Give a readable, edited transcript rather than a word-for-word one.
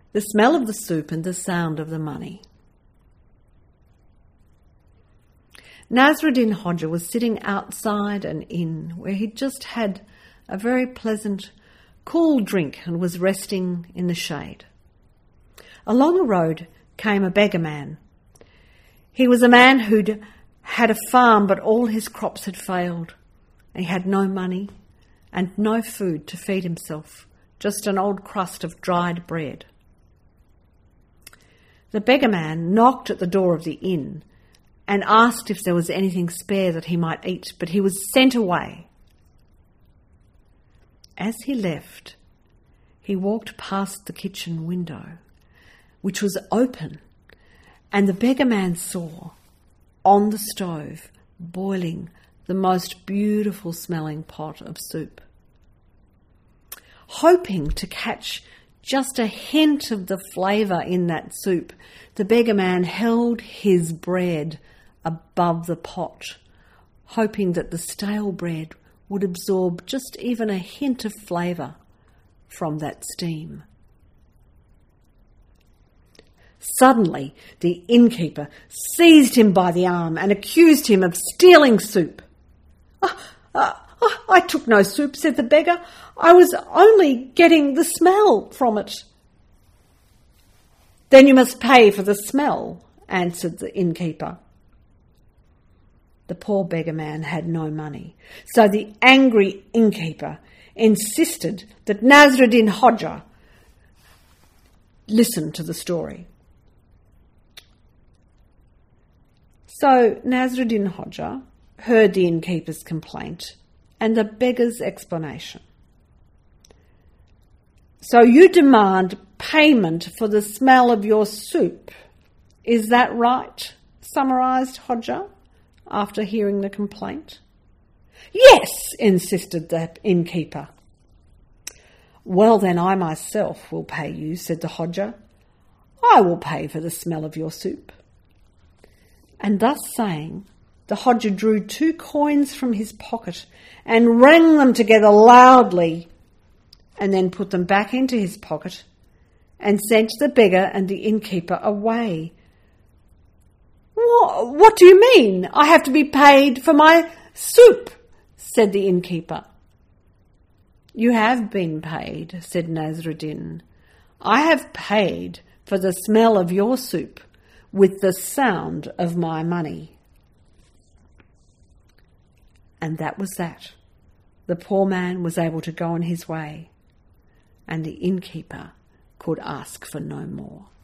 the smell of the soup and the sound of the money. Nasruddin Hodja was sitting outside an inn where he'd just had a very pleasant, cool drink and was resting in the shade. Along the road came a beggar man. He was a man who'd had a farm, but all his crops had failed. He had no money and no food to feed himself, just an old crust of dried bread. The beggar man knocked at the door of the inn and asked if there was anything spare that he might eat, but he was sent away. As he left, he walked past the kitchen window, which was open, and the beggar man saw on the stove boiling the most beautiful smelling pot of soup. Hoping to catch just a hint of the flavour in that soup, the beggar man held his bread above the pot, hoping that the stale bread would absorb just even a hint of flavour from that steam. Suddenly, the innkeeper seized him by the arm and accused him of stealing soup. I took no soup," said the beggar. "I was only getting the smell from it." "Then you must pay for the smell," answered the innkeeper. The poor beggar man had no money, so the angry innkeeper insisted that Nasruddin Hodja listen to the story. So Nasruddin Hodja heard the innkeeper's complaint and the beggar's explanation. "So you demand payment for the smell of your soup, is that right?" summarised Hodja after hearing the complaint. "Yes," insisted the innkeeper. "Well, then I myself will pay you," said the Hodja. "I will pay for the smell of your soup." And thus saying, the Hodja drew 2 coins from his pocket and rang them together loudly, and then put them back into his pocket and sent the beggar and the innkeeper away. What do you mean? I have to be paid for my soup?" said the innkeeper. "You have been paid," said Nasruddin. "I have paid for the smell of your soup with the sound of my money." And that was that. The poor man was able to go on his way, and the innkeeper could ask for no more.